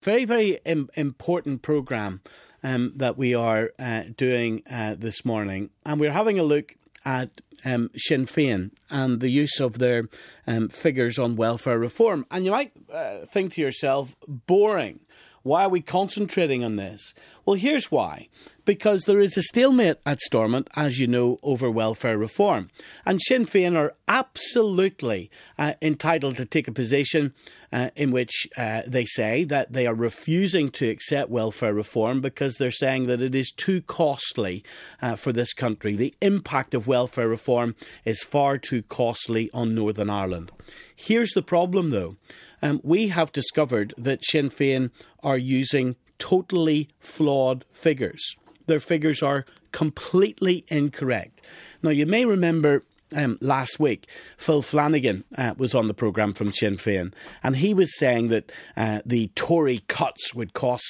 Very, very important programme that we are doing this morning. And we're having a look at Sinn Féin and the use of their figures on welfare reform. And you might think to yourself, boring. Why are we concentrating on this? Well, here's why. Because there is a stalemate at Stormont, as you know, over welfare reform. And Sinn Féin are absolutely entitled to take a position in which they say that they are refusing to accept welfare reform because they're saying that it is too costly for this country. The impact of welfare reform is far too costly on Northern Ireland. Here's the problem, though. We have discovered that Sinn Féin are using totally flawed figures. Their figures are completely incorrect. Now, you may remember last week, Phil Flanagan was on the programme from Sinn Féin, and he was saying that the Tory cuts would cost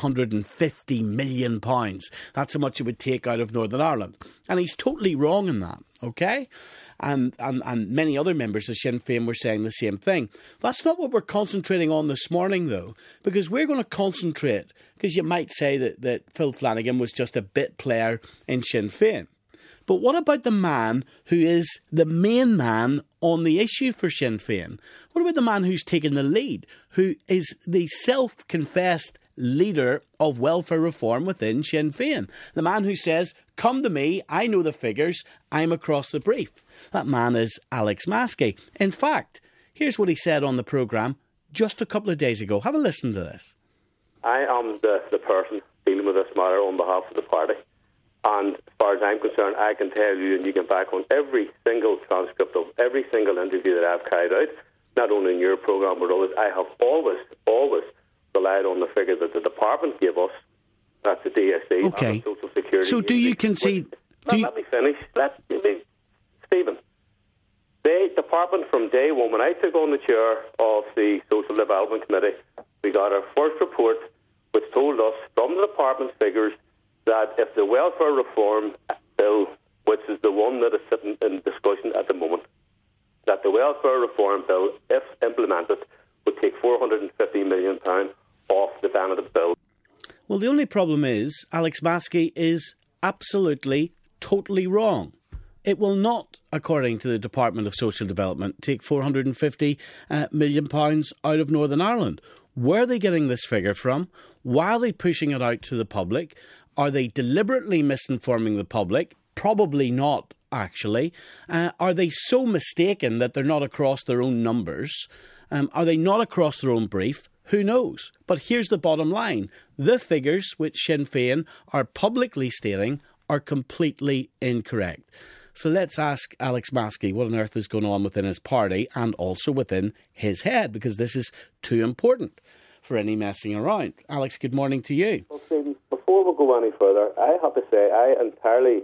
£750 million. That's how much it would take out of Northern Ireland. And he's totally wrong in that, OK? And many other members of Sinn Féin were saying the same thing. That's not what we're concentrating on this morning, though, because we're going to concentrate, because you might say that Phil Flanagan was just a bit player in Sinn Féin. But what about the man who is the main man on the issue for Sinn Féin? What about the man who's taken the lead, who is the self-confessed leader of welfare reform within Sinn Féin? The man who says, come to me, I know the figures, I'm across the brief. That man is Alex Maskey. In fact, here's what he said on the programme just a couple of days ago. Have a listen to this. I am the person dealing with this matter on behalf of the party. And as far as I'm concerned, I can tell you, and you can back on every single transcript of every single interview that I've carried out, not only in your programme but others, I have always relied on the figures that the department gave us, that's the DSE, okay. And the Social Security. So do you concede... Let me finish. Stephen, the department from day one, when I took on the chair of the Social Development Committee, we got our first report which told us from the department's figures that if the welfare reform bill, which is the one that is sitting in discussion at the moment, that the welfare reform bill, if implemented, would take £450 million off the benefit bill. Well, the only problem is Alex Maskey is absolutely, totally wrong. It will not, according to the Department of Social Development, take £450 million out of Northern Ireland. Where are they getting this figure from? Why are they pushing it out to the public? Are they deliberately misinforming the public? Probably not, actually. Are they so mistaken that they're not across their own numbers? Are they not across their own brief? Who knows? But here's the bottom line. The figures which Sinn Féin are publicly stating are completely incorrect. So let's ask Alex Maskey what on earth is going on within his party and also within his head, because this is too important for any messing around. Alex, good morning to you. Well, Stephen, before we go any further, I have to say I entirely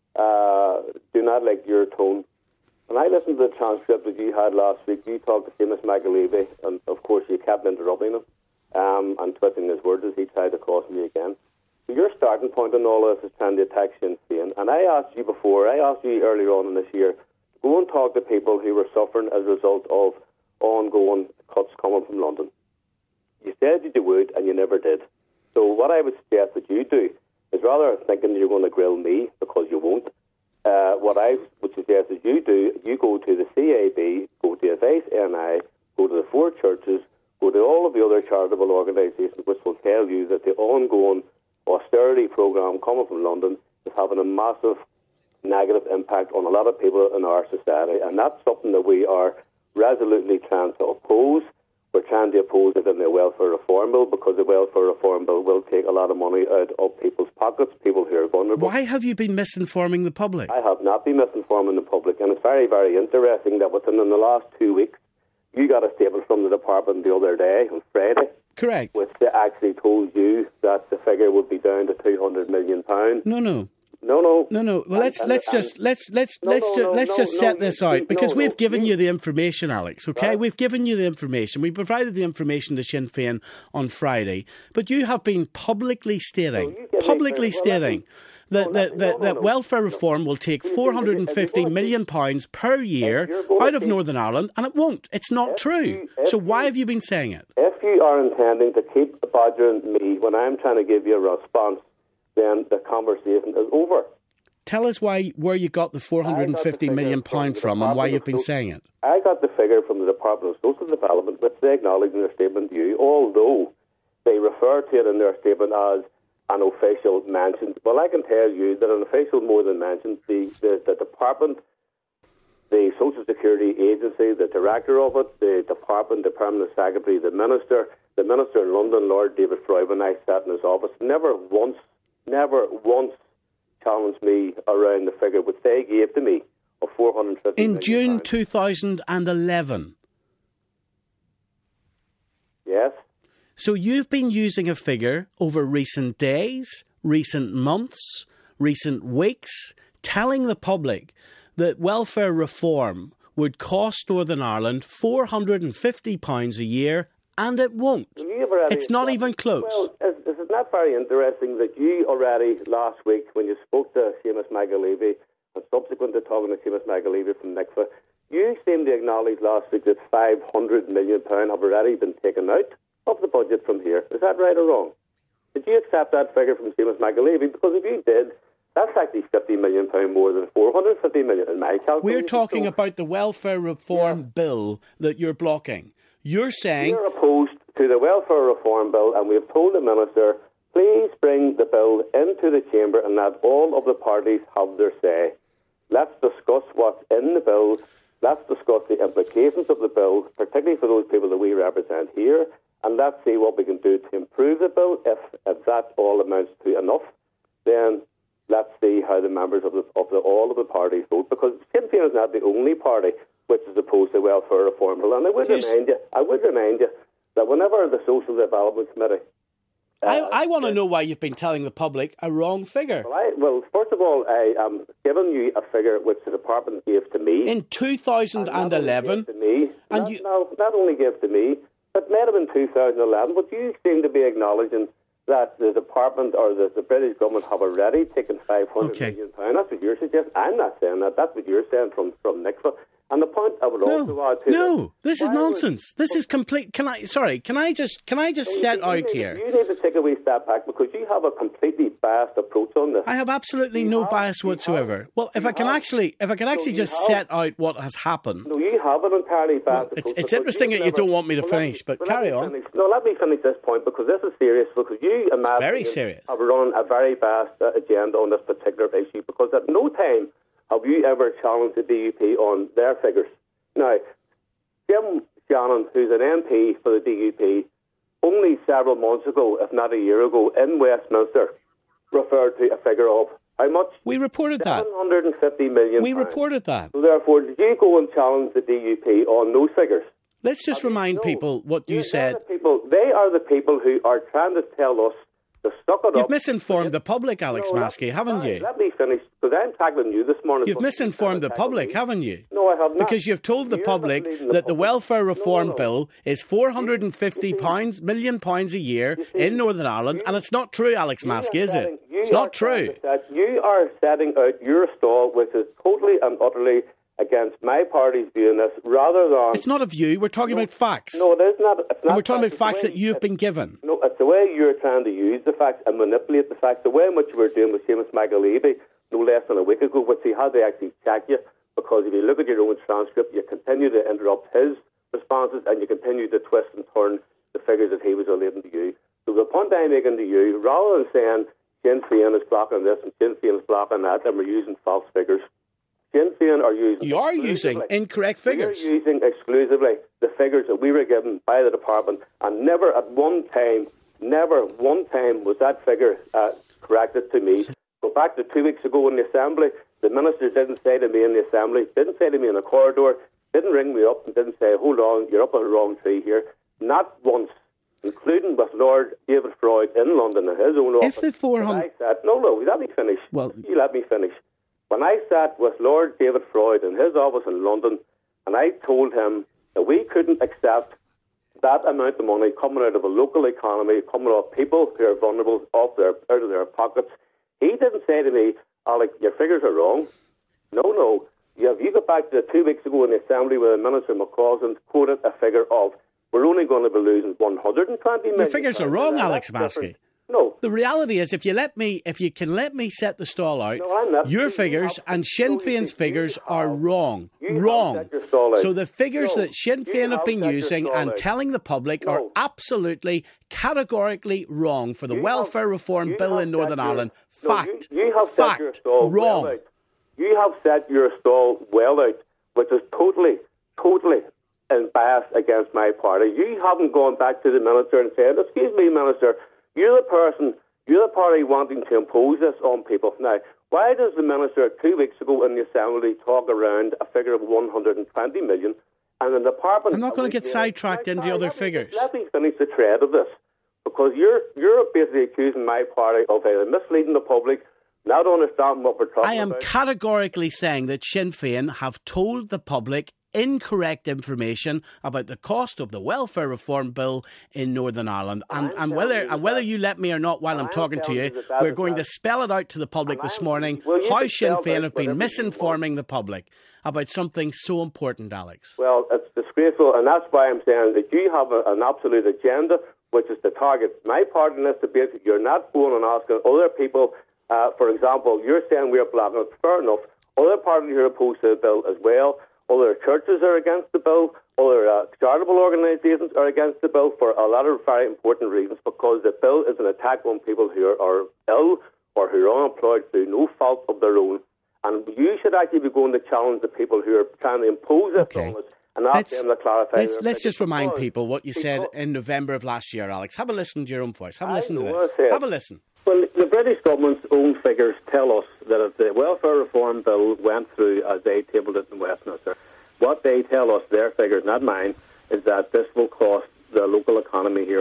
do not like your tone. When I listened to the transcript that you had last week, you talked to Seamus McAlevey, and of course you kept interrupting him and twisting his words as he tried to cross me again. So your starting point on all of this is trying to attack Sinn Féin. And I asked you earlier on in this year, go and talk to people who were suffering as a result of ongoing cuts coming from London. You said you would, and you never did. So what I would suggest that you do is, rather than thinking you're going to grill me, because you won't, what I would suggest is you go to the CAB, go to Advice NI, go to the four churches, go to all of the other charitable organisations which will tell you that the ongoing austerity programme coming from London is having a massive negative impact on a lot of people in our society, and that's something that we are resolutely trying to oppose. We're trying to oppose it in the welfare reform bill, because the welfare reform bill will take a lot of money out of people's pockets, people who are vulnerable. Why have you been misinforming the public? I have not been misinforming the public, and it's very, very interesting that within the last 2 weeks, you got a statement from the department the other day, on Friday. Correct. Which they actually told you that the figure would be down to £200 million. No. Well, let's just set this out, because we've given you the information, Alex. Okay, right. We've given you the information. We provided the information to Sinn Féin on Friday, but you have been publicly stating that welfare reform will take £450 million per year out of Northern Ireland, and it won't. It's not true. So why have you been saying it? If you are intending to keep badgering me when I'm trying to give you a response, then the conversation is over. Tell us where you got the £450 million from and why you've been saying it. I got the figure from the Department of Social Development, which they acknowledge in their statement to you, although they refer to it in their statement as an official mention. Well, I can tell you that an official more than mentioned, the department, the Social Security Agency, the director of it, the department, the permanent secretary, the minister in London, Lord David Froy, when I sat in his office, never once challenged me around the figure which they gave to me of £450 million. In June 2011? Yes. So you've been using a figure over recent days, recent months, recent weeks, telling the public that welfare reform would cost Northern Ireland £450 a year, and it won't. It's not even close. Well, is it not very interesting that you already last week, when you spoke to Seamus McAlevey, and subsequent to talking to Seamus McAlevey from NICFA, you seemed to acknowledge last week that £500 million have already been taken out of the budget from here. Is that right or wrong? Did you accept that figure from Seamus McAlevey? Because if you did, that's actually £50 million more than £450 million in my calculation. We're talking about the welfare reform bill that you're blocking. You're saying... We're opposed to the welfare reform bill, and we've told the Minister, please bring the bill into the Chamber and let all of the parties have their say. Let's discuss what's in the bill. Let's discuss the implications of the bill, particularly for those people that we represent here, and let's see what we can do to improve the bill. If that all amounts to enough, then let's see how the members of all of the parties vote, because Sinn Féin is not the only party which is opposed to the welfare reform bill. And I would remind you that whenever the Social Development Committee... I want to know why you've been telling the public a wrong figure. Well, first of all, I am giving you a figure which the department gave to me. In 2011? Not only gave to me, but made them in 2011, but you seem to be acknowledging that the department or the British government have already taken £500 million. That's what you're suggesting. I'm not saying that. That's what you're saying from NICFA. And the point I would also add to this is nonsense. This is complete. Can I just set out here? You need to take a wee step back, because you have a completely biased approach on this. I have absolutely no bias whatsoever. Well, if I can actually just set out what has happened. No, you have an entirely biased approach. It's interesting that you don't want me to finish, but carry on. Let me finish this point, because this is serious, because you, in my opinion, have run a very biased agenda on this particular issue, because at no time have you ever challenged the DUP on their figures? Now, Jim Shannon, who's an MP for the DUP, only several months ago, if not a year ago, in Westminster, referred to a figure of how much? We reported that. £750 million. We reported that. So therefore, did you go and challenge the DUP on those figures? Let's just remind people what you said. They are the people who are trying to tell us to suck it up. You've misinformed the public, Alex Maskey, haven't you? Let me finish, because I'm tackling you this morning. You've misinformed the public, haven't you? No, I have not. Because you've told the public that the welfare reform bill is £450 million a year in Northern Ireland, and it's not true, Alex Maskey, is it? It's not true. You are setting out your stall, which is totally and utterly against my party's view in this, rather than... It's not a view, we're talking about facts. No, it is not. And we're talking about facts that you've been given. No, it's the way you're trying to use the facts and manipulate the facts, the way in which you were doing with Seamus McAlevey no less than a week ago, which he had to actually check you, because if you look at your own transcript, you continue to interrupt his responses and you continue to twist and turn the figures that he was relating to you. So the point I'm making to you, rather than saying Sinn Féin is blocking this and Sinn Féin is blocking that, and we're using false figures, Sinn Féin are using... You are using incorrect figures. You're using exclusively the figures that we were given by the department, and never one time was that figure corrected to me. Go back to 2 weeks ago in the Assembly, the Minister didn't say to me in the Assembly, didn't say to me in the corridor, didn't ring me up and didn't say, hold on, you're up on the wrong tree here. Not once, including with Lord David Freud in London in his own office. If the 400... let me finish. Well, you let me finish. When I sat with Lord David Freud in his office in London, and I told him that we couldn't accept that amount of money coming out of a local economy, coming off people who are vulnerable out of their pockets, He didn't say to me, Alec, your figures are wrong. No. If you go back to 2 weeks ago in the Assembly where the Minister McCausland quoted a figure of, we're only going to be losing 120 million. Your figures are wrong, Alex Maskey. No. The reality is, if you can let me set the stall out, your figures and Sinn Féin's figures are wrong. Wrong. So the figures that Sinn Féin have been using and telling the public are absolutely, categorically wrong for the welfare reform bill in Northern Ireland. Fact. You have set your stall wrong. Well out. You have set your stall well out, which is totally biased against my party. You haven't gone back to the Minister and said, excuse me, Minister, you're the party wanting to impose this on people. Now, why does the Minister 2 weeks ago in the Assembly talk around a figure of 120 million and the Department... I'm not going to get sidetracked into other figures. Let me finish the thread of this, because you're basically accusing my party of either misleading the public, not understanding what we're talking about. I am categorically saying that Sinn Féin have told the public incorrect information about the cost of the welfare reform bill in Northern Ireland. And whether you let me or not while I'm talking to you, we're going to spell it out to the public this morning how Sinn Féin have been misinforming the public about something so important, Alex. Well, it's disgraceful, and that's why I'm saying that you have an absolute agenda, which is to target my party in this debate. You're not going and asking other people, for example, you're saying we're blocking it. Fair enough. Other parties are opposed to the bill as well. Other churches are against the bill. Other charitable organisations are against the bill for a lot of very important reasons, because the bill is an attack on people who are ill or who are unemployed through no fault of their own. And you should actually be going to challenge the people who are trying to impose this on us and ask them to clarify. Let's just remind people what you said in November of last year, Alex. Have a listen to your own voice. Have a listen to this. Have a listen. Well, the British government's own figures tell us that if the welfare reform bill went through as they tabled it in Westminster, what they tell us, their figures, not mine, is that this will cost the local economy here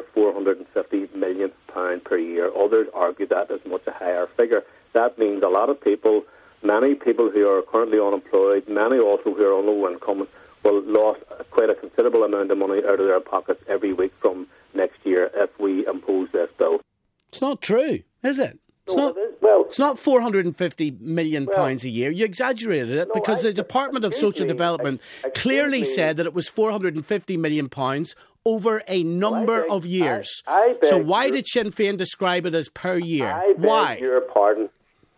£450 million per year. Others argue that is much a higher figure. That means a lot of people, many people who are currently unemployed, many also who are on low income, will lose quite a considerable amount of money out of their pockets every week from next year if we impose this bill. It's not true, is it? It's not £450 million a year. You exaggerated it because the Department of Social Development clearly said that it was £450 million over a number of years. So why did Sinn Féin describe it as per year? Why? I beg your pardon.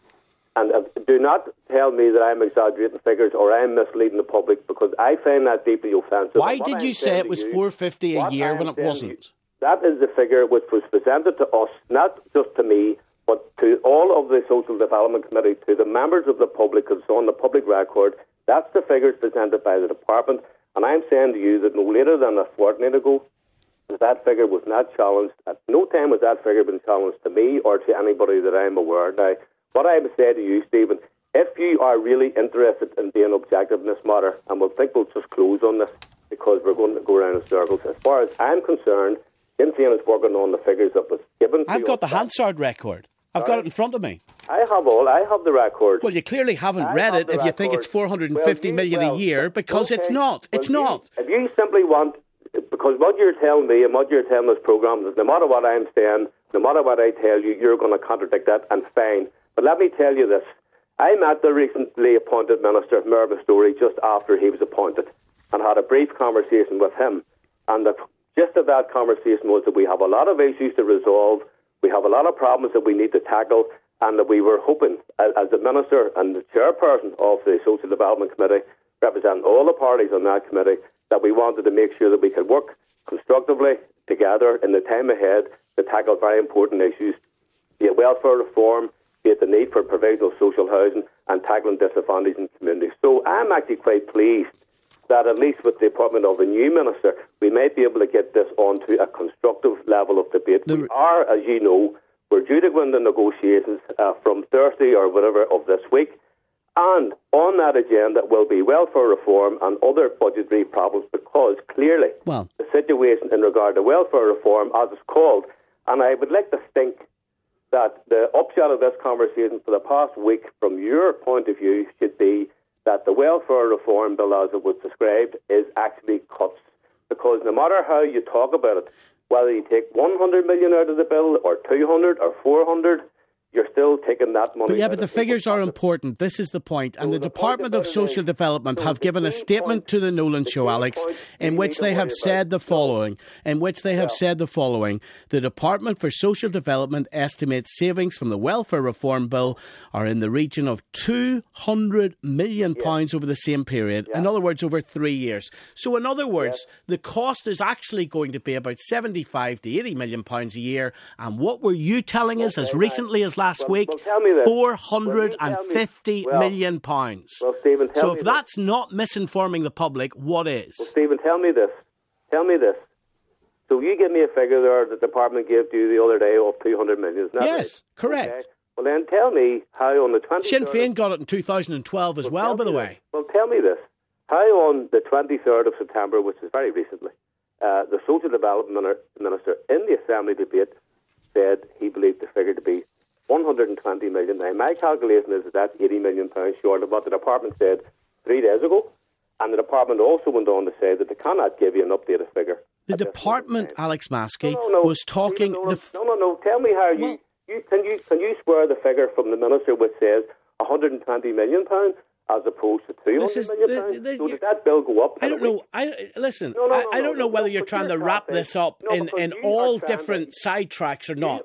And do not tell me that I'm exaggerating figures or I'm misleading the public, because I find that deeply offensive. Why did you say it was £450 a year when it wasn't? That is the figure which was presented to us, not just to me, but to all of the Social Development Committee, to the members of the public, it's on the public record. That's the figures presented by the department. And I'm saying to you that no later than a fortnight ago, that figure was not challenged. At no time has that figure been challenged to me or to anybody that I'm aware of. Now, what I would say to you, Stephen, if you are really interested in being objective in this matter, and we'll just close on this because we're going to go around in circles. As far as I'm concerned, Sinn Féin is working on the figures that was given to I've got the Hansard record. I've got it in front of me. I have the record. Well, you clearly haven't read it if you think it's £450 million a year, because it's not. It's not. If you simply want, because what you're telling me and what you're telling this programme is no matter what I'm saying, no matter what I tell you, you're going to contradict that, and fine. But let me tell you this. I met the recently appointed Minister, Mervyn Storey, just after he was appointed and had a brief conversation with him. And the gist of that conversation was that we have a lot of issues to resolve. We have a lot of problems that we need to tackle, and that we were hoping, as the Minister and the chairperson of the Social Development Committee, representing all the parties on that committee, that we wanted to make sure that we could work constructively together in the time ahead to tackle very important issues, be it welfare reform, be it the need for provisional social housing, and tackling disadvantage in communities. So I'm actually quite pleased that at least with the appointment of the new Minister, we might be able to get this onto a constructive level of debate. We are, as you know, we're due to go into negotiations from Thursday or whatever of this week. And on that agenda will be welfare reform and other budgetary problems, because clearly the situation in regard to welfare reform, as it's called, and I would like to think that the upshot of this conversation for the past week, from your point of view, should be that the welfare reform bill, as it was described, is actually cuts. Because no matter how you talk about it, whether you take 100 million out of the bill or 200 or 400, you're still taking that money. But the figures are important. This is the point. And the Department of Social Development have given a statement to the Nolan Show, Alex, in which they have said the following. The Department for Social Development estimates savings from the Welfare Reform Bill are in the region of £200 million over the same period. In other words, over 3 years. So in other words, the cost is actually going to be about 75 to 80 million pounds a year. And what were you telling us as recently as last week? £450 million. Well, Stephen, so if that's not misinforming the public, what is? Well, Stephen, tell me this. So you give me a figure there that the department gave to you the other day of 200 million, isn't that yes, right? Correct. Okay. Well, then tell me how on the 23rd... Sinn Féin got it in 2012 as well, by the way. Well, tell me this. How on the 23rd of September, which is very recently, the Social Development Minister in the Assembly debate said he believed the figure to be 120 million. Now, my calculation is that that's 80 million pounds short of what the department said 3 days ago. And the department also went on to say that they cannot give you an updated figure. The department, Alex Maskey, was talking... No. Tell me how can you square the figure from the minister which says 120 million pounds as opposed to 300 million pounds? So did that bill go up? I don't know. I don't know whether you're trying to wrap this up in all different sidetracks or not.